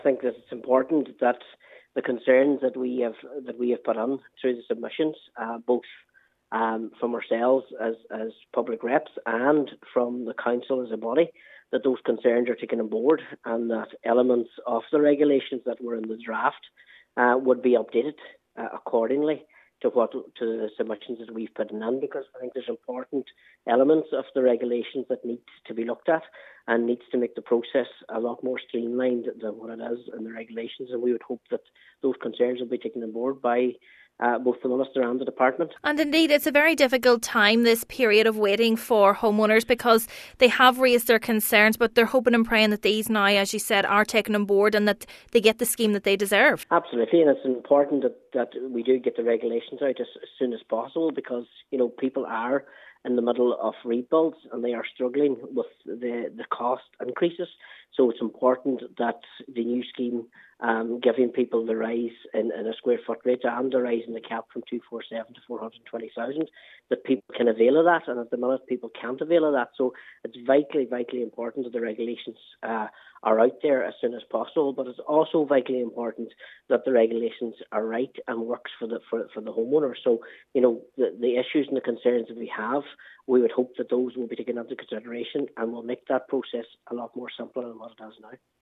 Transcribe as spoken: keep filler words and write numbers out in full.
I think that it's important that the concerns that we have that we have put on through the submissions, uh, both um, from ourselves as as public reps and from the council as a body, that those concerns are taken on board, and that elements of the regulations that were in the draft uh, would be updated uh, accordingly to what to the submissions that we've put in, because I think there's important elements of the regulations that need to be looked at and needs to make the process a lot more streamlined than what it is in the regulations. And we would hope that those concerns will be taken on board by Uh, both the Minister and the Department. And indeed, it's a very difficult time, this period of waiting for homeowners, because they have raised their concerns, but they're hoping and praying that these now, as you said, are taken on board and that they get the scheme that they deserve. Absolutely, and it's important that, that we do get the regulations out as, as soon as possible, because, you know, people are in the middle of rebuilds and they are struggling with the, the cost increases. So it's important that the new scheme, um, giving people the rise in, in a square foot rate and the rise in the cap from two hundred forty-seven to four hundred twenty thousand, that people can avail of that. And at the minute, people can't avail of that. So it's vitally, vitally important that the regulations uh, are out there as soon as possible. But it's also vitally important that the regulations are right and works for the for, for the homeowner. So, you know, the, the issues and the concerns that we have, we would hope that those will be taken into consideration and will make that process a lot more simpler than what it is now.